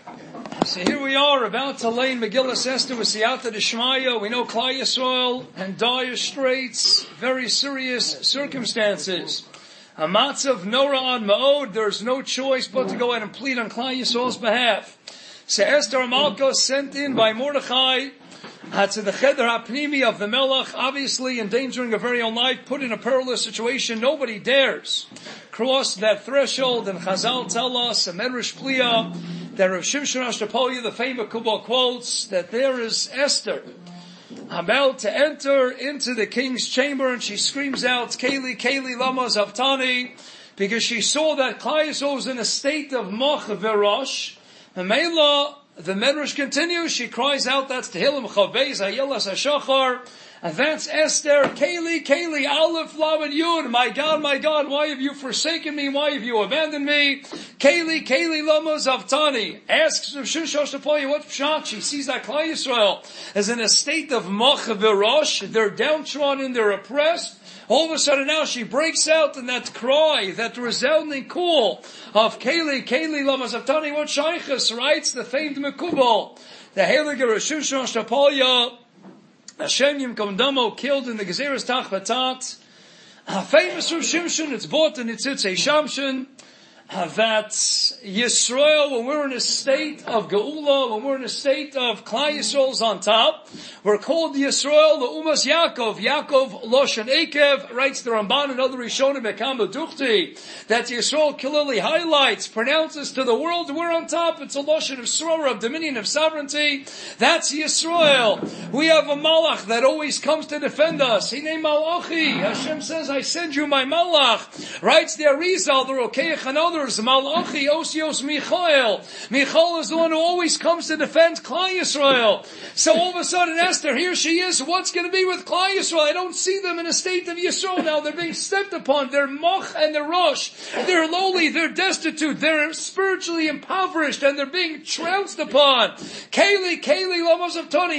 So here we are about to lay in Megillas Esther with Siyata D'Shmaya. We know Klal Yisrael and dire straits, very serious circumstances. A matzav nora ad ma'od, there's no choice but to go ahead and plead on Klal Yisrael's behalf. So Esther Malka sent in by Mordechai to the Cheder HaPnimi of the Melech, obviously endangering her very own life, put in a perilous situation. Nobody dares cross that threshold, and Chazal tell us, a Medrash Pliya, that Rav Shimshon Ashtapolia, the famous Kubal, quotes that there is Esther about to enter into the king's chamber, and she screams out, Keli, Keli, Lama Zavtani, because she saw that Klal Yisrael was in a state of Moch Verosh. And Meila, the Medrash continues, she cries out, that's Tehillim Chavbeis, Hayelas HaShachar, and that's Esther, Keli, Keli, Aleph, Lamed, Yud, my God, why have you forsaken me, why have you abandoned me? Keli, Keli, Lama Zavtani, asks Rav Shimshon Ashtapolia, what pshat? She sees that Klal Yisrael is in a state of Moch Verosh, they're downtrodden, they're oppressed. All of a sudden now she breaks out in that cry, that resounding call of Keli, Keli, Lama Zavtani, what Shaykhus writes, the famed Mekubal, the Heilige Rav Shimshon Ashtapolia, Hashem Yimkom Damo, killed in the Gezeres Tachbatat. Famous Rav Shimshon, it's bought in Tzitzei Shamshon, that Yisrael, when we're in a state of Geula, when we're in a state of Klal Yisrael's on top, we're called Yisrael, the Umas Yaakov. Yaakov Loshen Ekev, writes the Ramban and other Rishonim Mekam Duchti, that Yisrael clearly highlights, pronounces to the world, we're on top. It's a Loshen of Srora, of dominion, of sovereignty. That's Yisrael. We have a Malach that always comes to defend us. Hinei Malachi. Hashem says, I send you my Malach. Writes the Arizal, the Rokeach, and others, Malachi, Osios, Michael. Michael is the one who always comes to defend Klal Yisrael. So all of a sudden, Esther, here she is. What's going to be with Klal Yisrael? I don't see them in a state of Yisrael now. They're being stepped upon. They're moch and they're rosh. They're lowly. They're destitute. They're spiritually impoverished, and they're being trounced upon. Keli, Keli, Lamos of Tony.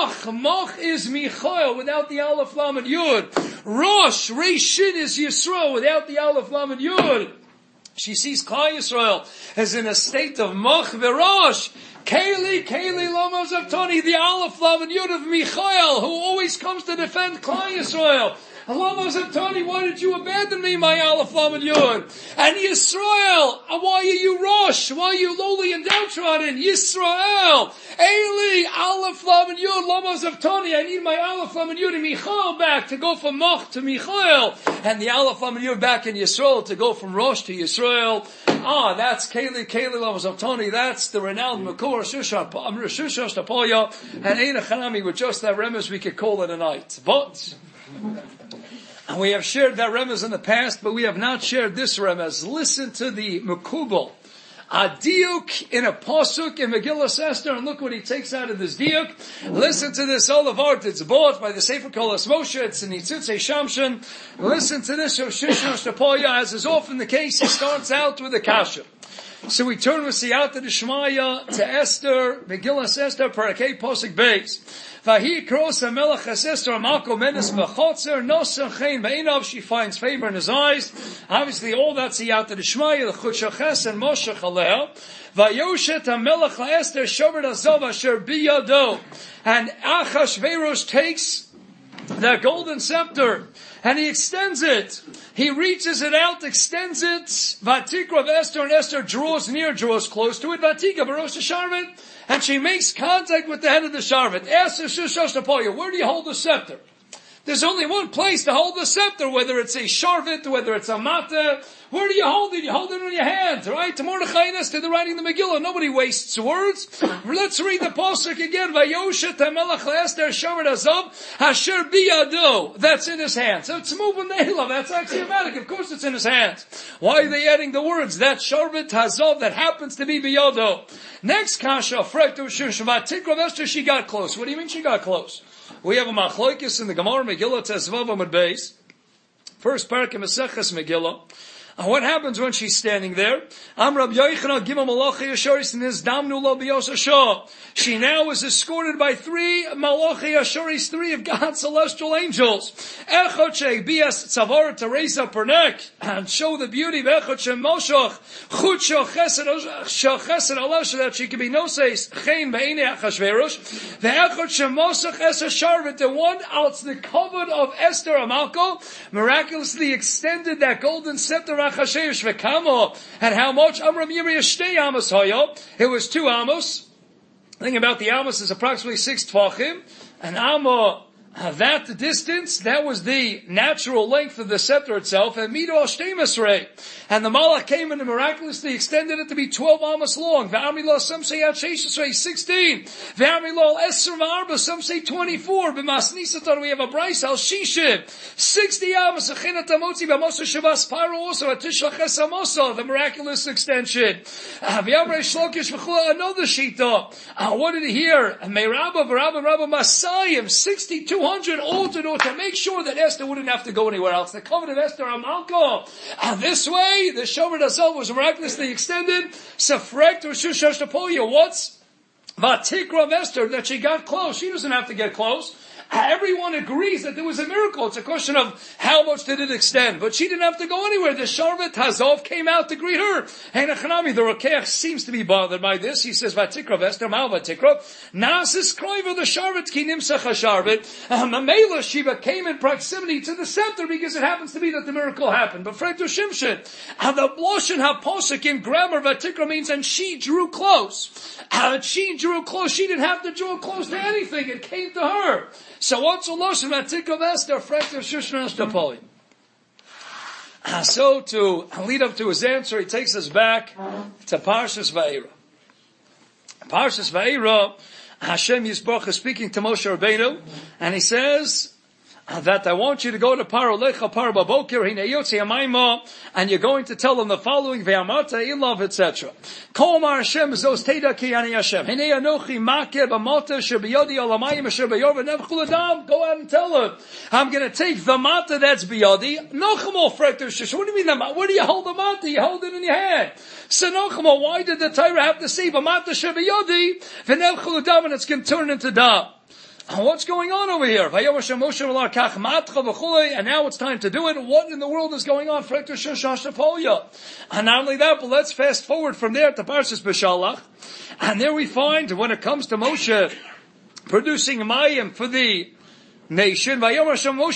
Moch is Michael without the Aleph, Lam, and Yud. Rosh, Reishin is Yisrael without the Aleph, Lam, and Yud. She sees Klal Yisrael as in a state of Moch Verosh. Keli, Keli, Lama Zavtani, the Aleph, Lav, and Yud of Michael, who always comes to defend Klal Yisrael. Lama Zavtani, why did you abandon me, my Aleph, Lav, and Yud? And Yisrael, why are you Rosh? Why are you lowly and downtrodden? Yisrael, Eli, Aleph, Lav, and Yud, Lama Zavtani, I need my Aleph, Lav, and Yud and Michael back to go from Moch to Michael. And the Aleph, Lav, and Yud back in Yisrael to go from Rosh to Yisrael. That's Keli, Keli, Lama Zavtani, that's the renowned Makor, Shusha Ashtapolia, and Eina Chanami, with just that remez we could call it a night. But and we have shared that remez in the past, but we have not shared this remez. Listen to the Mekubal. A diuk in a pasuk in Megillas Esther, and look what he takes out of this diuk. Listen to this olive art. It's bought by the Sefer Kolas Moshe. It's in Tzitzei Shamshon. Listen to this. Shishon Ashtapolia, as is often the case, he starts out with a kasha. So we turn with Siyata D'Shmaya to Esther, Megillas Esther, Parakei Pasuk Beis. Vahi Kros HaMelech Esther Amako Menes B'chotzer Nosach Chein B'einav. She finds favor in his eyes. Obviously, all that Siyata D'Shmaya, the Chut Shaches and Moshech Aleh. Vayoshet HaMelech LaEsther Shomer Azov Asher Biyado. And Achashverosh takes the golden scepter and he extends it. He reaches it out, extends it. Vatikra of Esther, and Esther draws near, draws close to it. Vatika Barosh Sharvit, and she makes contact with the head of the Sharvit. Esther Shushosh Napoya, where do you hold the scepter? There's only one place to hold the scepter, whether it's a Sharvit, whether it's a Mata. Where do you hold it? You hold it in your hand, right? To Mordechai and Esther, they're writing the Megillah. Nobody wastes words. Let's read the Pasuk again. Vayoshet HaMelech LaEsther Shomer Azov Asher Biyado. That's in his hand. So it's Mubin Nehila. That's axiomatic. Of course it's in his hand. Why are they adding the words? That Sharvit Hazov that happens to be Biyado. Next Kasha, Frektu Shushavat Tikra Esther, she got close. What do you mean she got close? We have a Machlokes in the Gemara Megillah Tezvav Amud Beis. First parak in Maseches Megillah. What happens when she's standing there? She now is escorted by 3 Malachi Ashuris, 3 of God's celestial angels. Echot bias tzavara to raise up her neck and show the beauty of Echot shemoshach chut shachesed alasha, that she can be noses chen be'inei Achashverosh. The Echot shemoshach Esther Sharvet, the one out the covered of Esther Amalko, miraculously extended that golden scepter Achashverosh v'kamo, and how much? Amram Yiriyah shtei amos hayo. It was 2 amos. The thing about the amos is approximately 6 tvachim. An amma, that distance, that was the natural length of the scepter itself, and mido shtei masrei. And the malach came and miraculously extended it to be 12 amos long. V'amrillah, some say at 16. V'amrillah esser v'arba, some say 24. B'masnisatar, we have a bryce al shishim. 60 amos, achinat amotzi, b'amosa shavas pyro, also at tishlaches amosa, the miraculous extension. V'amrei shlokish v'chula, another shita. What did he hear? Meirabba v'rabba masayim, 6,200 altered to make sure that Esther wouldn't have to go anywhere else. The covenant of Esther Amalko. This way, the Shomer itself was miraculously extended. Sefrek to Shushash what's? Vatikra of Esther, that she got close. She doesn't have to get close. Everyone agrees that there was a miracle. It's a question of how much did it extend. But she didn't have to go anywhere. The Sharvet Hazov came out to greet her. Heinachanami, the Rokeach seems to be bothered by this. He says, Vatikra Esther, Mal Vatikra. Nasis Kroiva, the Sharvet, Ki Nimsach HaSharvet. Mamela Shiva came in proximity to the scepter because it happens to be that the miracle happened. But Frektor Shimshon, the Bloshin HaPosek in grammar, Vatikra means, and she drew close. She drew close. She didn't have to draw close to anything. It came to her. So what's the Lashon Vatikra Esther, Frektor Shushan Estapoli? So to lead up to his answer, he takes us back to Parshas Va'era. Parshas Va'era, Hashem Yisborach is speaking to Moshe Rabbeinu, and he says that I want you to go to Paro Lecha Paro Babokir Hine Yotzi Hamayma, and you're going to tell them the following: Ve'amata Ilav, etc. Kol Mar Hashem Zos Teda Ki Ani Hashem Hine Anochi Makeh B'Mata Shebiyodi Alamayim Asher Beyor V'Nevchul Adam. Go out and tell them, I'm going to take the mata that's biyodi. Nochamo Frektor Shish. What do you mean? Where do you hold the mata? You hold it in your hand. So Nochamo, why did the Torah have to say B'Mata Shebiyodi V'Nevchul Adam, and it's going to turn into dam? What's going on over here? And now it's time to do it. What in the world is going on? And not only that, but let's fast forward from there to Parshas Beshalach. And there we find, when it comes to Moshe producing mayim for the nation, and with that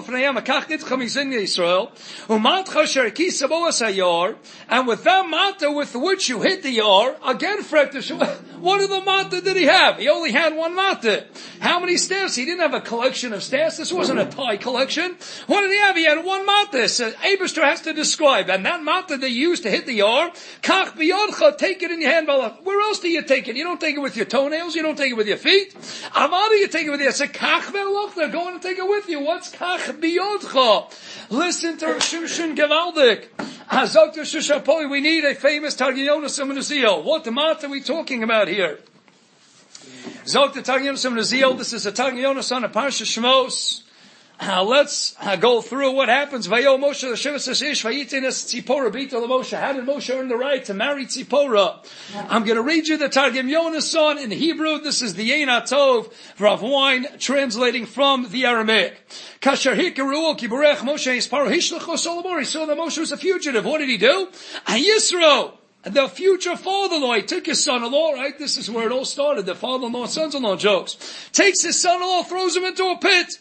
mata with which you hit the yar, again, what of the mata did he have? He only had 1 mata. How many staffs? He didn't have a collection of staffs. This wasn't a tie collection. What did he have? He had 1 mata. So Eibishter has to describe, and that mata they used to hit the yar, kach biyodcha, take it in your hand. Where else do you take it? You don't take it with your toenails. You don't take it with your feet. Amada, you take it with your, say, kach ve'lochta. Go on and take it with you. What's kach biyodcha? Listen to Shimshon Gevaldik. Hazok to Shushapoi, we need a famous Targum Yonos Neziel. What the matter are we talking about here? Zok to Targum Yonos Neziel. This is a Targum Yonos on a Parsha Shmos. Let's go through what happens. Vayo Moshe the Shiva says Ish Vayitinas Tzipora Bita Moshe. How did Moshe earn the right to marry Tzipora? I'm going to read you the Targum Yonason in Hebrew. This is the Yein HaTov Rav Wein translating from the Aramaic. Kasher Hikaru Kiburech Moshe Yisparo Hishlachos Solomor. He saw that Moshe was a fugitive. What did he do? Yisro, the future father-in-law, he took his son-in-law, right? This is where it all started, the father-in-law, sons-in-law jokes. Takes his son-in-law, throws him into a pit.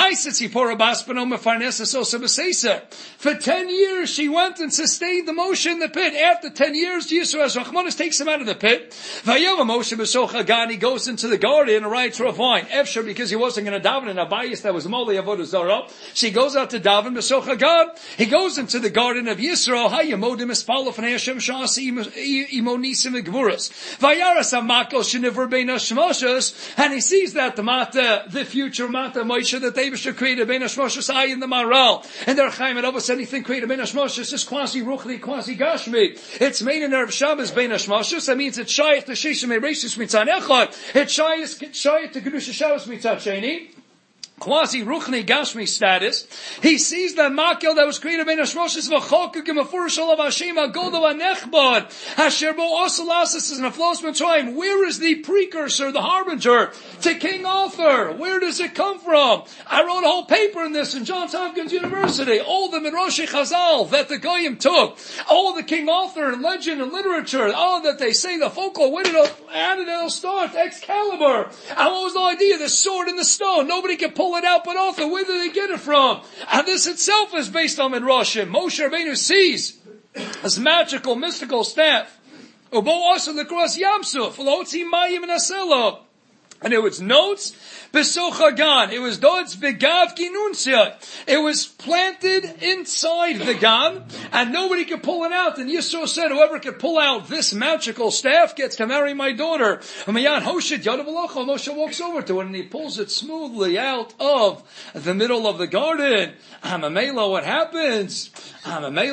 For 10 years, she went and sustained the Moshe in the pit. After 10 years, Yisro Rachmanis takes him out of the pit. He goes into the garden and writes Rav Wein. Efshar, because he wasn't going to daven in a bayis that was Moli Avodah Zarah. So he goes out to daven, Besoch Hagan. He goes into the garden of Yisro. Hayamodim Espalo Fnei Hashem Shasi Imonisim Gvuras. Vayaras Amakol Sheniver Beina Shmoshas, and he sees that the Mata, the future Mata Moshe, that they should create a Beina Shmoshas in the Maral. And their Chaim and Abbas anything create a Beina Shmoshas is quasi Ruchli, quasi Gashmi. It's made in Erev Shabbos Beina Shmoshas. That means it's Shayach to Shishim Ereshis Mitzan Echad. It's Shayach to Kedusha Shabbos Mitzan Sheni. quasi-ruchni gashmi status. He sees that makel that was created by Nashmoshes v'chokuk and mefurish of Hashem agodav anechbad asher bo osalasis is an aflosman trying. Where is the precursor, the harbinger to King Arthur? Where does it come from? I wrote a whole paper in this in Johns Hopkins University. All the Midrashi Chazal that the Goyim took, all the King Arthur and legend and literature, all that they say the folklore. How did it all start? Excalibur. And what was the idea? The sword in the stone. Nobody could pull it out but Arthur. Where did they get it from? And this itself is based on Midrashim. Moshe Rabbeinu sees this magical, mystical staff. Ubo also the cross Yamsuf. Lotzi Mayim and Aselo. And it was notes, Besochagan. It was dots begav kinunsia. It was planted inside the gan, and nobody could pull it out. And Yisro said, whoever could pull out this magical staff gets to marry my daughter. Moshe walks over to it, and he pulls it smoothly out of the middle of the garden. Hamamela, what happens? That's when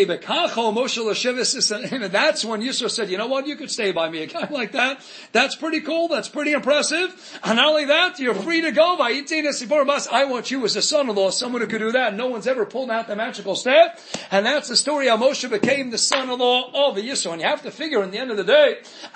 Yisro said, you know what, you could stay by me. A guy like that, that's pretty cool, that's pretty impressive. And not only that, you're free to go. I want you as a son-in-law, someone who could do that. No one's ever pulled out the magical staff. And that's the story how Moshe became the son-in-law of Yisro. And you have to figure, in the end of the day,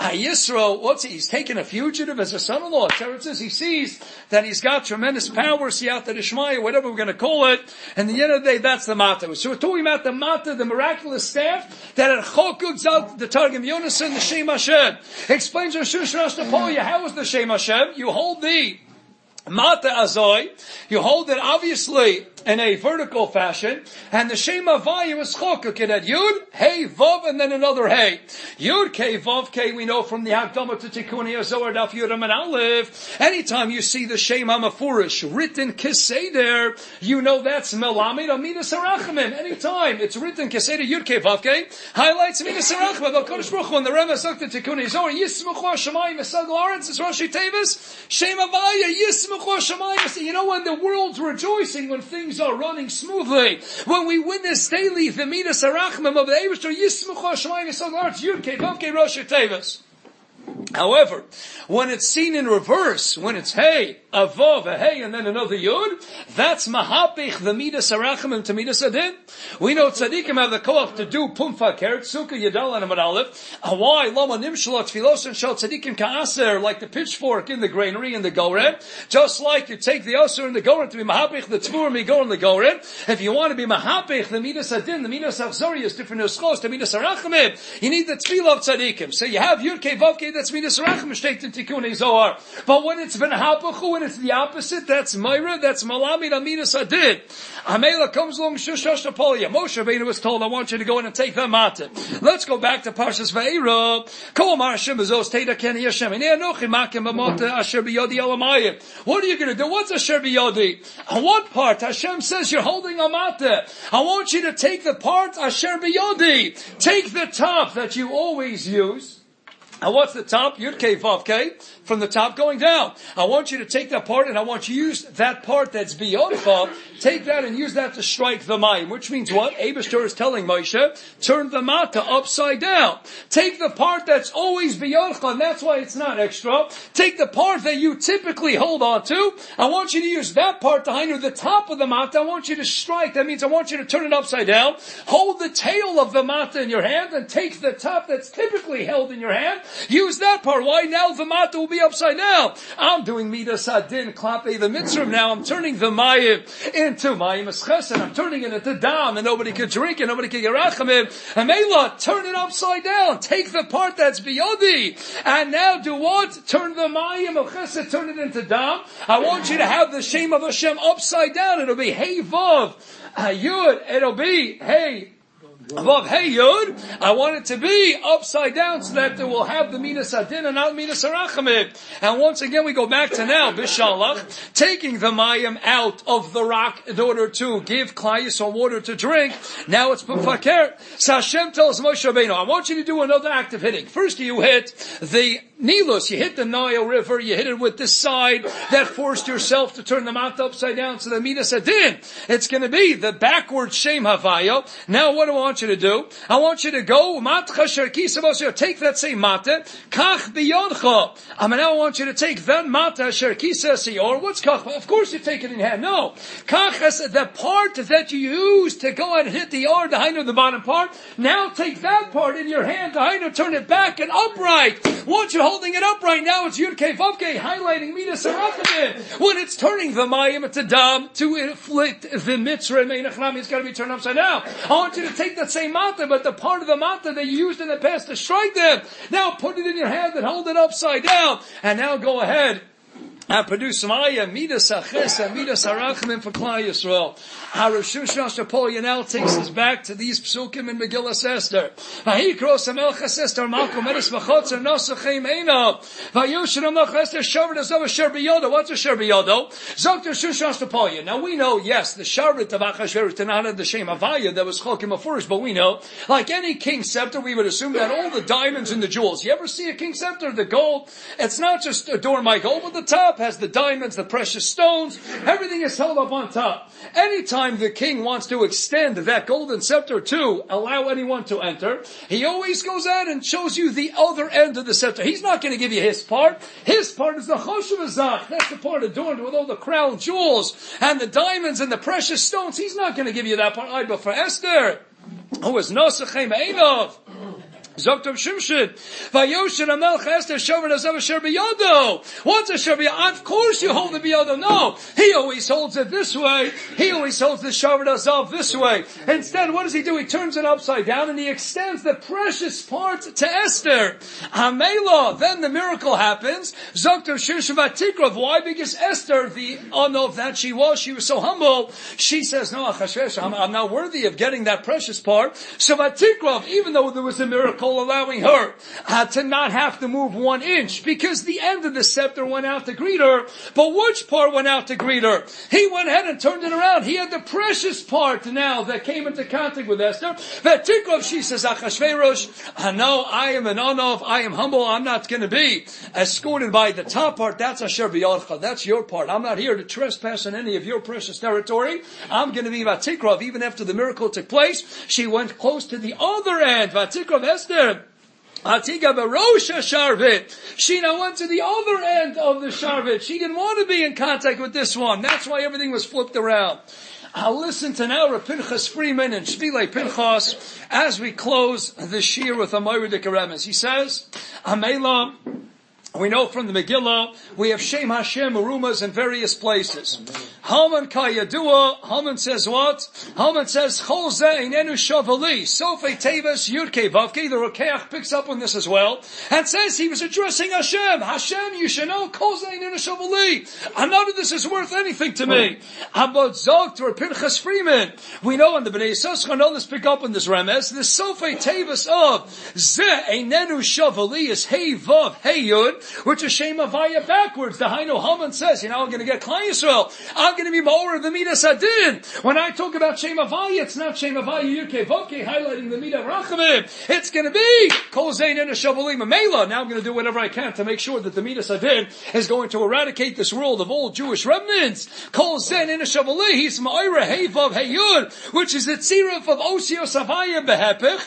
Yisro, he's taken a fugitive as a son-in-law. It says he sees that he's got tremendous power, siyata d'shmaya, whatever we're going to call it. And at the end of the day, that's the mata. So we're talking about the mata, the miraculous staff, that at Chokuk Zalt, the Targum Yonasan, the Shem Hashem. Explains Rosh Hashanah, how is the Shem Hashem? You hold the Mata Azoi, you hold it obviously in a vertical fashion, and the Shem Havaya is Chokuk. It had Yud, Hey, Vav, and then another Hey. Yud, K, Vav, K, we know from the Hakdama to Tikkuni Zohar, Daf Yudam and Aleph. Anytime you see the Shem HaMafurish written Kisei there, you know that's Melamed Amidas Harachamim. Anytime it's written Kisei there, Yud, K, Vav, K, highlights Amidas Harachamim. The Kodesh Baruch Hu, and the Rema Zok to Tikkuni Zohar, Yismuch HaShamayim, Esad Lawrence, it's Rashi Tevis, Shem Havaya, Yismuch HaShamayim. You know, when the world's rejoicing, when things are running smoothly, when we witness daily the Midas Arachmim of the Eivishter, Yismuch HaShamayim Yisod La'aretz, Yud Kei Vav Kei Rosh Tevis. However, when it's seen in reverse, when it's Hey, a Vav, a Hey, and then another Yud, that's Mahapich, the Midas Arachmim to Midas Adin. We know Tzadikim have the koach to do Pum Fakert, Sukkah Yadal and Amad Aleph. Why? Lama Nimshalot Tfilos and Shal Tzadikim Ka'aser, like the pitchfork in the granary in the Goren. Just like you take the Aser in the Goren to be Mahapich, the Tzvur Migor in the Goren. If you want to be Mahapich, the Midas Adin, the Midas Achzori is different Nuschos, the Midas Arachmim. You need the Tfilah of Tzadikim. So you have Yud Kei Vav Kei, that's Midas Arachmim, staked in Tikkun Zohar. But when it's been Hapachu, when it's the opposite, that's Myra, that's Malamid Amidas Adin. Amela comes along, Shushash Napolia. Moshe Rabbeinu was told, I want you to go in and take the matzah. Let's go back to Parshas Va'era. Kol Mar Hashem Bezos Teda Ken Hashem. Anochi Makim B'Mota Asher B'Yodi Elamayim. What are you going to do? What's Asher B'Yodi? On what part? Hashem says you're holding a matzah. I want you to take the part Asher B'Yodi. Take the top that you always use. And what's the top? Yud Kei Vav Kei. From the top going down. I want you to take that part and I want you to use that part that's beyond, take that and use that to strike the mayim. Which means what? Eibishter is telling Moshe, turn the mata upside down. Take the part that's always beyond, and that's why it's not extra. Take the part that you typically hold on to. I want you to use that part behind the top of the mata. I want you to strike. That means I want you to turn it upside down. Hold the tail of the mata in your hand and take the top that's typically held in your hand. Use that part. Why? Now the mata will be upside down. I'm doing Midas Adin, Klape the Mitzvah. Now I'm turning the Mayim into Mayim Esches, and I'm turning it into Dam, and nobody could drink it, nobody could get Rachamim. And Mela, turn it upside down. Take the part that's Biyodi. And now do what? Turn the Mayim of Chesed, turn it into Dam. I want you to have the Shem of Hashem upside down. It'll be Hey Vav, Yud. It'll be Hey Above Hey Yud, I want it to be upside down so that it will have the Midas Adin and not Midas Harachamim. And once again we go back to now, Bishalach, taking the Mayim out of the rock in order to give Klai Yisrael water to drink. Now it's B'Faker. So Hashem tells Moshe Rabbeinu, I want you to do another act of hitting. First you hit the Nilus, you hit the Nile River, you hit it with this side, that forced yourself to turn the Mata upside down, so the Midas Adin, it's going to be the backward Shem Havayo. Now what do I want you to do? I want you to go, Matcha Sherkisa, take that same Mata, Kach Biyodcha. Now I want you to take that Mata Sherkisa Sior. What's Kach? Of course you take it in hand. No. Kach is the part that you use to go and hit the yard, the height of the bottom part. Now take that part in your hand, the height, turn it back and upright. Once you're holding it upright, now it's Yud Kei Vav Kei, highlighting Midas Harachamim. When it's turning the Mayim to Dam, to inflict the Mitzvah, it's got to be turned upside down. I want you to take that same Mata, but the part of the Mata that you used in the past to strike them, now put it in your hand and hold it upside down. And now go ahead and produce Maya, Midas Aches, and Midas Harachamim for Klal Yisrael. Harashim Shashapol now takes us back to these psukim in Megillas Esther. Vayikros Hamelchas Esther Malkum Eres V'chotzer Nosachem Einav. Vayoshin Hamelchas Esther Shavrit Azov Asher Biyodo. What's a Asher Biyodo? Zokter Shashapol. Now we know, yes, the Shavrit of Achashverosh Tanana, the Shem Havaya, that was Chokim Afurish, but we know, like any king's scepter, we would assume that all the diamonds and the jewels. You ever see a king's scepter? The gold, it's not just adorned by gold, but the top has the diamonds, the precious stones, everything is held up on top. Anytime the king wants to extend that golden scepter to allow anyone to enter, he always goes out and shows you the other end of the scepter. He's not going to give you his part. His part is the Choshev Azach. That's the part adorned with all the crown jewels and the diamonds and the precious stones. He's not going to give you that part. But for Esther, who is Nosachem Einov, Zoktav Shimshon, Vayoshin Hamelch Esther Shavrit Azav Asher Biyodo. What's a Shavrit? Of course you hold the Biyodo. No, he always holds it this way. He always holds the Shavrit Azav this way. Instead, what does he do? He turns it upside down and he extends the precious part to Esther. Hamela. Then the miracle happens. Zoktav Shimshon Vatikrov. Why? Because Esther, the Anov that she was so humble. She says, no, Achashverosh, I'm not worthy of getting that precious part. So Vatikrov, even though there was a miracle allowing her to not have to move 1 inch, because the end of the scepter went out to greet her. But which part went out to greet her? He went ahead and turned it around. He had the precious part now that came into contact with Esther. Vatikrov, she says, Achashverosh, no, I am an Anov, I am humble, I'm not going to be escorted by the top part. That's Asher B'yadcha, that's your part. I'm not here to trespass on any of your precious territory. I'm going to be Vatikrov. Even after the miracle took place, she went close to the other end. Vatikrov Esther, Atiga Barosha Sharvit. She now went to the other end of the Sharvit. She didn't want to be in contact with this one. That's why everything was flipped around. I'll listen to now Rav Pinchas Freeman and Shvilei Pinchas as we close the Shir with a Moiridik Remes. He says, Amela, we know from the Megillah, we have Shem Hashem Urumas in various places. Haman Kayadua, Haman says what? Haman says, Chol Zeh Einenu Shavali, Sofei Teves Yudkei Vavkei. The Rokeach picks up on this as well, and says he was addressing Hashem. Hashem, you should know, Chol Zeh Einenu Shavali. None of this is worth anything to me. Abot Zog to Pinchas Freeman. We know in the Bnei Yissaschar, let's pick up on this Remes, the Sofei Teves of Zeh Einenu Shavali is Hey Vav, Hey Yud, which is Shem Havaya backwards. The Hainu Haman says, I'm going to get Klal Yisrael. I'm going to be more of the Midas Adin. When I talk about Shem Havaya, it's not Shem Havaya Yudkei Vavkei highlighting the Midah Rachamim. It's going to be Kol Zein and Shavalim Amela. Now I'm going to do whatever I can to make sure that the Midas Adin is going to eradicate this world of all Jewish remnants. Kol Zein and Shavalim. He's Ma'ira Hey Vav Hey Yud, which is the tziruf of Osios Havaya Behepech.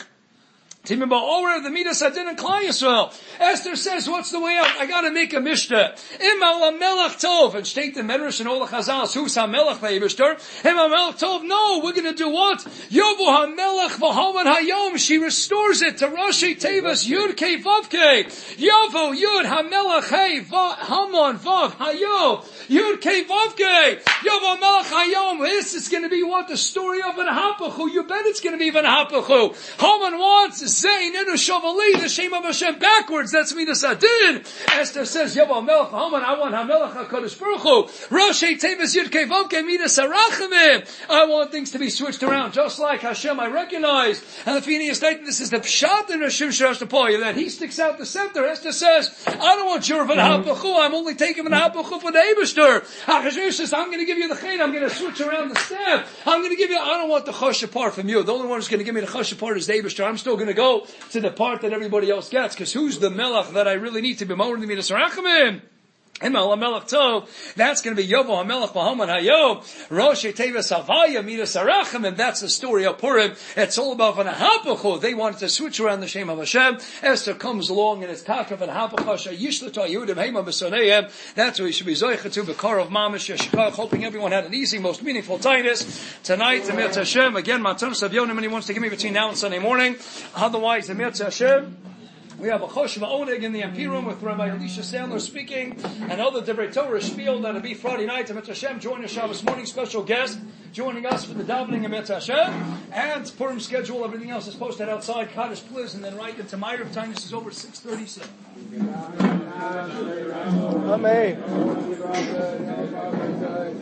Timba the Midas Adin and Klal Yisrael. Esther says, what's the way out? I gotta make a mishnah. Imal HaMelech Tov. And state the Medrash and all the Chazals. Who's HaMelech Ve'ibishter? Imal HaMelech Tov. No, we're gonna do what? Yovu HaMelech V'Haman Hayom. She restores it to Rashi Tevis Yud Kei Vav Kei. Yovu Yud HaMelech Hey Haman Vav Hayom. Yud Kei Vav Kei. Yovu HaMelech Hayom. This is gonna be what? The story of Van Hapachu. You bet it's gonna be Van Hapachu. Haman wants Zayn Enu Shavali, the Shem of Hashem backwards. That's Midas Adin. Esther says, Yovo HaMelech Haman, I want HaMelech HaKadosh Baruch Hu. Roshei Teves Yud Kei Vav Kei Midas Harachamim. I want things to be switched around, just like Hashem I recognize. And the Phineas Titan, this is the Pshat in Hashem Shirash Tapoya, that he sticks out the scepter. Esther says, I don't want your Van Hapachu, I'm only taking Van Hapachu for the Eibishter. Achashverosh says, I'm going to give you the Chen, I'm going to switch around the staff. I'm going to give you, I don't want the Chosh apart from you. The only one who's going to give me the Chosh apart is the Eibishter. I'm still going to go to the part that everybody else gets, because who's the melech that I really need to be more than the Midas Rachamim? And Melech Tov, that's going to be Yovo HaMelech Bahaman Hayo, Rosh Teves Havaya Midas Arachim, and that's the story of Purim. It's all about V'nahapachu. They wanted to switch around the Shem of Hashem. Esther comes along and it's Taka V'nahapachu, Yishlata Yehudim Hema B'Soneim. That's what we should be Zoichet to, B'Kar of Mamish Yeshikach, hoping everyone had an easy, most meaningful Tainus. Tonight, the Mirza Hashem, again, Matan Savyonim, and he wants to give me between now and Sunday morning. Otherwise, the Mirza Hashem, we have a Chosh Ma'oneg in the MP room with Rabbi Elisha Sandler speaking, and other Divrei Torah spiel that'll be Friday night. Emet Hashem, join us Shabbos morning, special guest joining us for the davening Emet Hashem, and Purim schedule, everything else is posted outside, Kaddish Pliz, and then right into Ma'ariv time. This is over 6:37. Amen.